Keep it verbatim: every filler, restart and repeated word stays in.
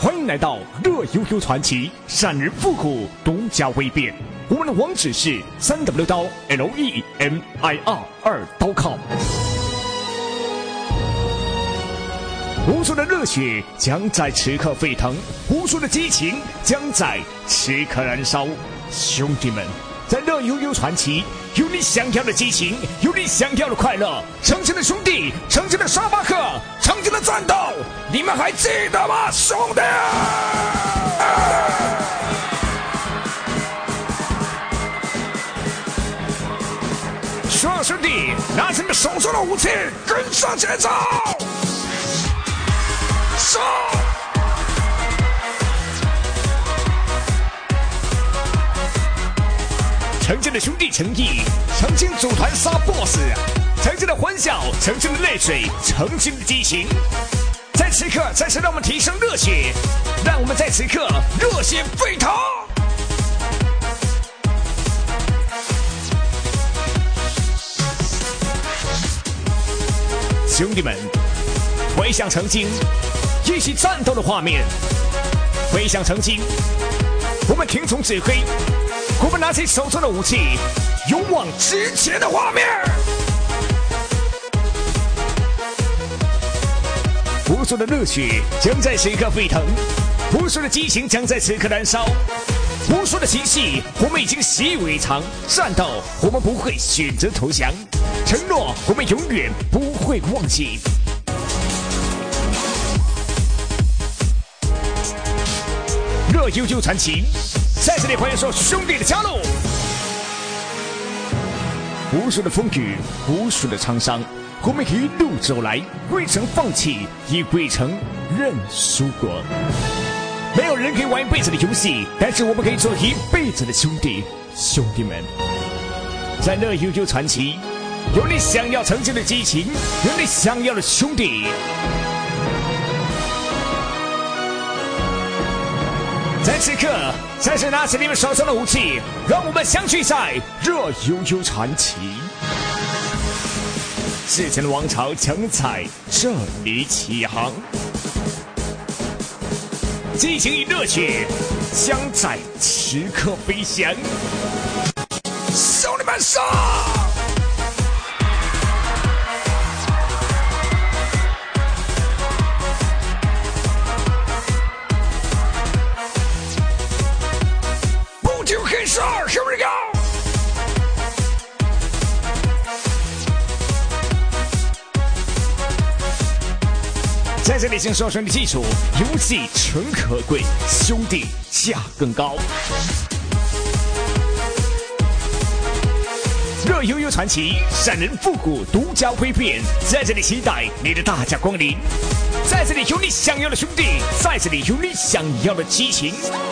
欢迎来到乐悠悠传奇，闪人复古，独家微变。我们的网址是三 w 刀 l e m i r 二刀 com。无数的热血将在此刻沸腾，无数的激情将在此刻燃烧。兄弟们，在乐悠悠传奇，有你想要的激情，有你想要的快乐。曾经的兄弟，曾经的沙巴克，曾经的战斗，你们还记得吗，兄弟？所有兄弟，拿起你们手中的武器，跟上节奏！上！曾经的兄弟情谊，曾经组团杀 boss， 曾经的欢笑，曾经的泪水，曾经的激情，在此刻再次让我们提升热血，让我们在此刻热血沸腾。兄弟们，回想曾经一起战斗的画面，回想曾经我们听从指挥，我们拿起手中的武器，勇往直前的画面。无数的热血将在此刻沸腾，无数的激情将在此刻燃烧，无数的情绪我们已经习以为常。战斗我们不会选择投降，承诺我们永远不会忘记。乐悠悠传奇，在这里欢迎所有兄弟的加入。无数的风雨，无数的沧桑，我们一路走来，未曾放弃，也未曾认输过。没有人可以玩一辈子的游戏，但是我们可以做一辈子的兄弟。兄弟们，在乐悠悠传奇，有你想要曾经的激情，有你想要的兄弟。在此刻，再次拿起你们手中的武器，让我们相聚在乐悠悠传奇。之前的王朝将在这里起航，激情与热血将在此刻飞翔。兄弟们上！Here we go！ 在这里，请说声的记住，游戏诚可贵，兄弟价更高。乐悠悠传奇，闪人复古，独家微变，在这里期待你的大驾光临。在这里有你想要的兄弟，在这里有你想要的激情。